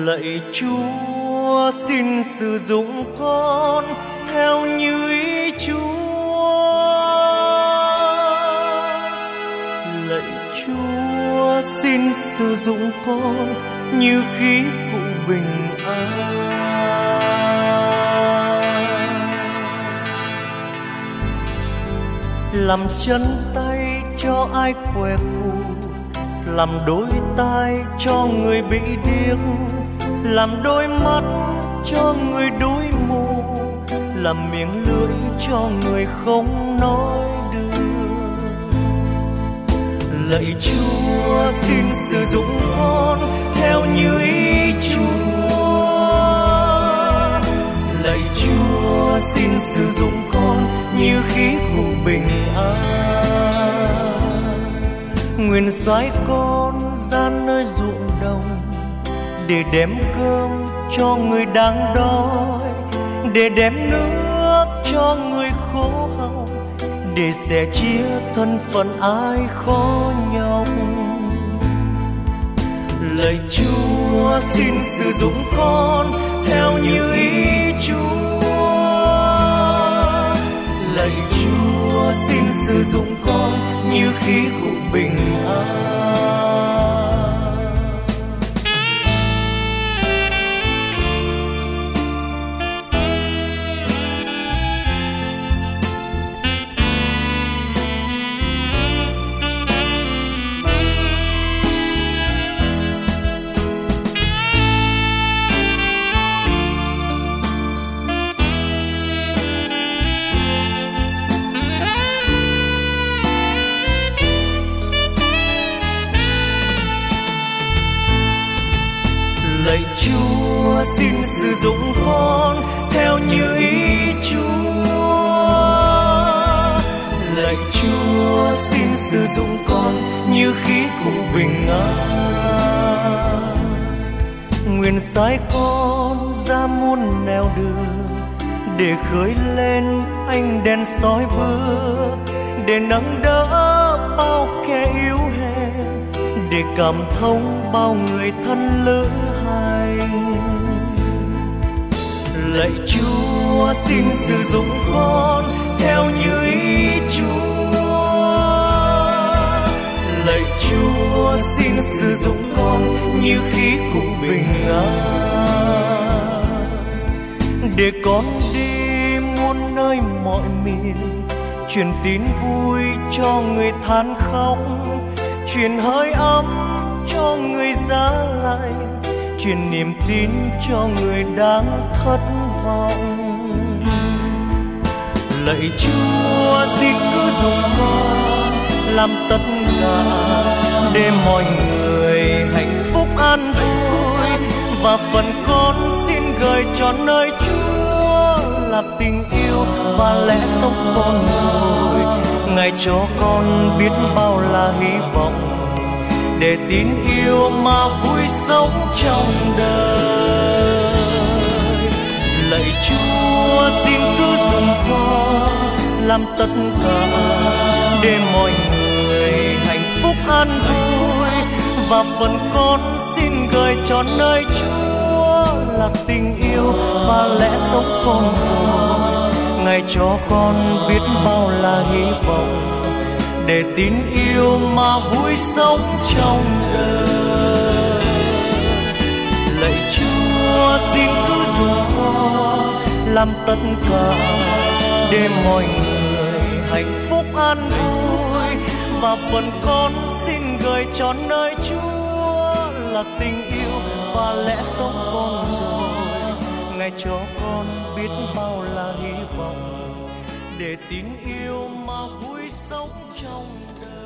Lạy Chúa, xin sử dụng con theo như ý Chúa. Lạy Chúa, xin sử dụng con như khí cụ bình an. Làm chân tay cho ai què cù, làm đôi tai cho người bị điếc, làm đôi mắt cho người đuối mù, làm miệng lưỡi cho người không nói được. Lạy Chúa, xin sử dụng con theo như ý Chúa. Lạy Chúa, xin sử dụng con như khí cụ bình an. Nguyện sai con ra nơi ruộng đồng để đem cơm cho người đang đói, để đem nước cho người khổ hao, để sẻ chia thân phận ai khó nhọc. Lạy Chúa, xin sử dụng con theo như ý Chúa. Lạy Chúa, xin sử dụng con như khí cụ bình an. Lạy Chúa, xin sử dụng con theo như ý Chúa. Lạy Chúa, xin sử dụng con như khí cụ bình an. Nguyện sai con ra muôn nẻo đường để khơi lên ánh đèn soi bước, để nâng đỡ bao kẻ yếu hèn, để cảm thông bao người thân lỡ hành. Lạy Chúa, xin sử dụng con theo như ý Chúa. Lạy Chúa, xin sử dụng con như khí cụ bình an, để con đi muôn nơi mọi miền, truyền tin vui cho người than khóc, truyền hơi ấm cho người giá lạnh, truyền niềm tin cho người đang thất vọng. Lạy Chúa, xin cứ dùng con làm tất cả để mọi người hạnh phúc an vui, và phần con xin gửi cho nơi Chúa là tình yêu và lẽ sống con rồi. Ngài cho con biết bao là hy vọng, để tin yêu mà vui sống trong đời. Lạy Chúa, xin cứ dùng con làm tất cả để mọi người hạnh phúc an vui, và phần con xin gửi cho nơi Chúa là tình yêu và lẽ sống con rồi. Ngài cho con biết bao là hy vọng, để tin yêu mà vui sống trong đời. Lạy Chúa, xin cứ dùng con làm tất cả để mọi người hạnh phúc an vui, và phần con xin gửi cho nơi Chúa là tình yêu và lẽ sống con rồi. Ngài cho con biết bao là hy vọng, để tin yêu mà vui sống trong đời.